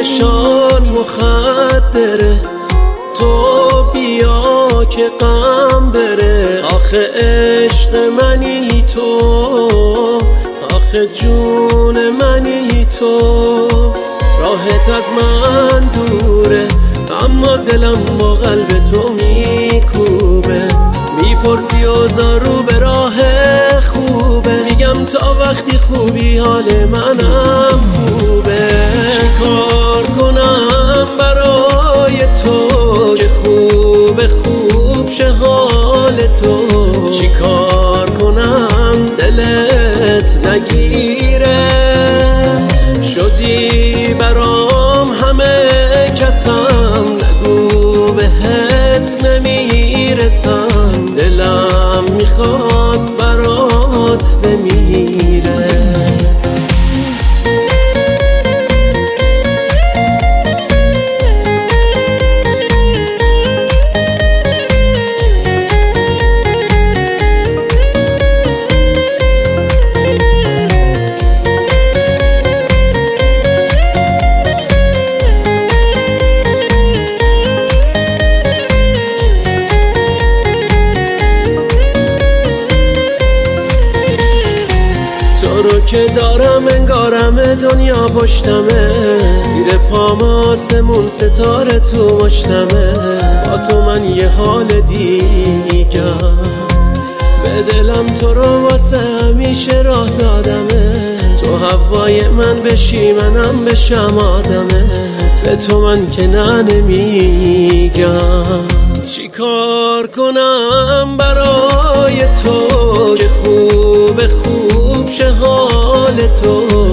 چشات مخدره، تو بیا که غم بره. آخه عشق منی تو، آخه جون منی تو. راحت از من دوره اما دلم با قلب تو میکوبه. میپرسی اوضاع رو به راه خوبه، میگم تا وقتی خوبی حال منم خوبه. چیکار کنم برای تو که خوب شه حال تو؟ چیکار کنم دلت نگیره؟ شدی برام همه کسم، نگو بهت نمیرسم. دلم میخواد برات بمیره. تو رو که دارم انگارم دنیا پشتمه، زیر پام آسمون ستاره تو مشتمه. با تو من یه حال دیگم، به دلم تو رو واسه همیشه راه دادمه. تو هوای من بشی منم بشم آدمت، به تو من که نه نمیگم. چیکار کنم برای تو که خوب شه حال تو؟